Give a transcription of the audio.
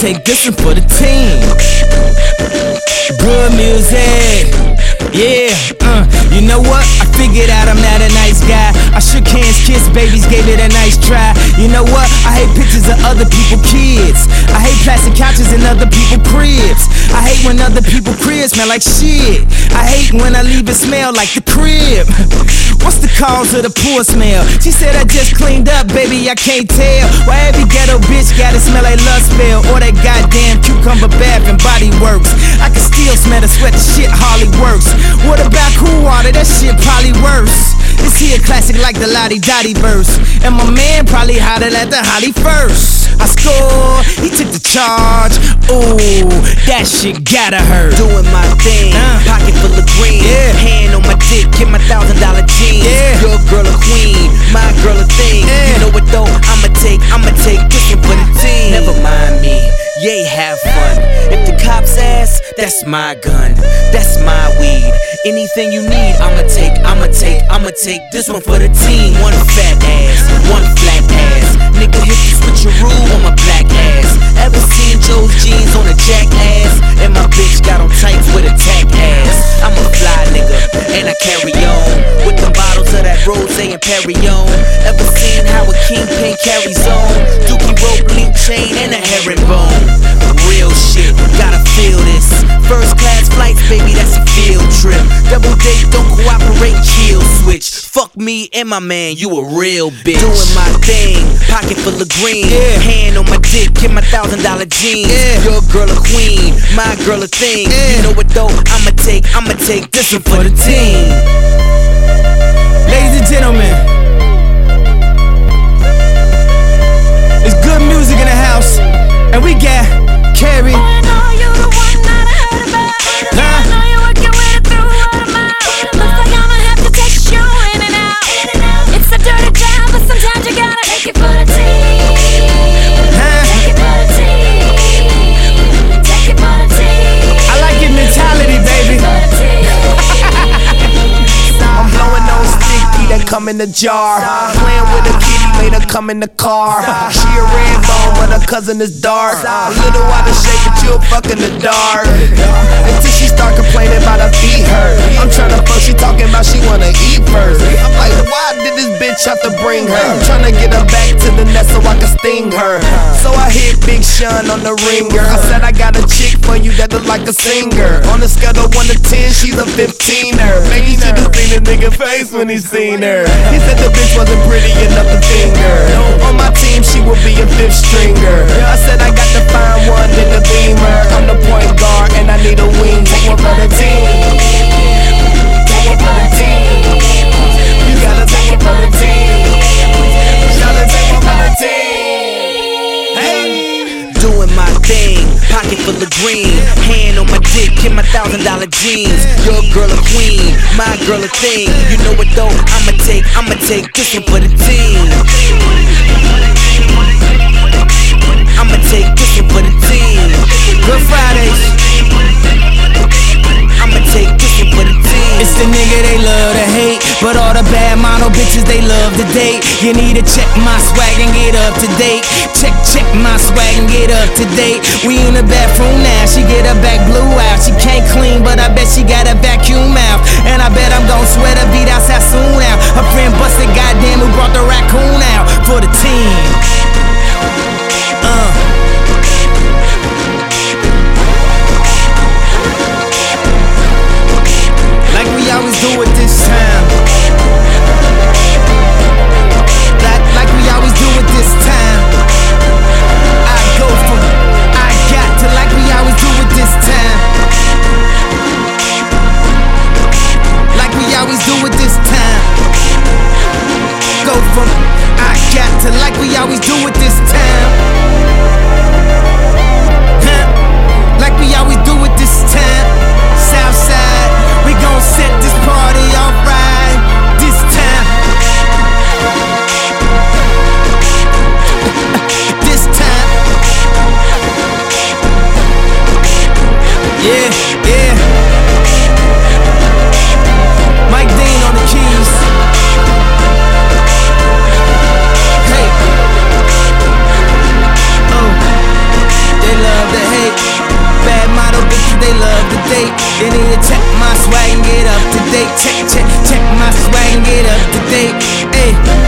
take this one for the team. Good music, yeah, you know what? I figured out I'm not a nice guy. I shook hands, kissed babies, gave it a nice try. You know what? I hate pictures of other people's kids. I hate plastic couches in other people's cribs. I hate when other people's cribs smell like shit. I hate when I leave it smell like the crib. What's the cause of the poor smell? She said I just cleaned up, baby, I can't tell. Why every ghetto bitch gotta smell like lust spell? Or that goddamn cucumber bath and body works. I can still smell the sweat, the shit hardly works. What about cool water? That shit probably worse. This here classic like the Lottie Dottie verse. And my man probably hollered at the Holly first. I scored, he took the charge. Ooh, that shit gotta hurt. Doing my thing, pocket full of green, yeah. Hand on my dick, get my $1,000 jeans, yeah. Your girl a queen, my girl a thing, yeah. You know what though, I'ma take this one for the team. Never mind me, yay, have fun. If the cops ask, that's my gun, that's my weed. Anything you need, I'ma take this one for the team. One fat ass, one flat ass, nigga hit the switcheroo on my black ass. Ever seen Joe's jeans on a jackass? And my bitch got on tights with a tack ass. I'm a fly nigga, and I carry on with the bottles of that rosé and Perrier. Ever seen how a kingpin carries on? Dookie rope, link chain, and a herringbone. Real shit, gotta feel this. First class flights, baby, that's a field trip. Double date, don't cooperate, chill switch. Fuck me and my man, you a real bitch. Doing my thing, pocket full of green, yeah. Hand on my dick, get my $1,000 jeans, yeah. Your girl a queen, my girl a thing, yeah. You know what though, I'ma take this one for the team. Ladies and gentlemen, it's good music in the house, and we got Carrie. I know you the one that I heard about. I know you're working with it through word of mouth. Looks like I'ma have to text you in and out. It's a dirty job, but sometimes you gotta take it for the team. Take it for the team. Take it for the team. I like your mentality, baby. I'm blowing on sticky that come in the jar. Playing with a kitty, made her come in the car. She a red bone, but her cousin is dark. A little out of shape, but you'll fuck in the dark. Until she start complaining about her feet hurt. I'm tryna fuck, she talking about she wanna eat first. I'm like, why did this bitch have to bring her? I'm tryna get her back to the net so I can sting her. So I hit Big Sean on the ringer. I said I got a chick for you that look like a singer. On a scale of 1 to 10, she's a 15er. Man, you should've seen the nigga face when he seen her. He said the bitch wasn't pretty enough to finger. On my team, she will be a 5th stringer. I said I got to find one in the Beamer. I'm the point guard and I need a wing. Take one for the team. Take one for the team. You gotta take it for the team. Gotta take one for the team. Hey. Doing my thing, pocket full of green, hand on my dick, get my $1,000 jeans. Your girl a queen, my girl a thing. You know what though, I'ma take this one for the team. I'ma take this one for the team. Good Fridays. I'ma take this one for the team. It's the nigga they love to hate, but all the bad model bitches they love to date. You need to check my swag and get up to date. Check my swag and get up to date. We in the bathroom now, she get her back blue out. She can't clean, but I bet she got a vacuum out. And I bet I'm gon' sweat her beat outside soon now. Her friend busted, goddamn, who brought the raccoon out for the team. Like we always do it this time. Like we always do it this time. I go from I got to like we always do it this time. Like we always do it this time. Go from I got to like we always do swag and get up to date. Check my swag and get up to date. Hey.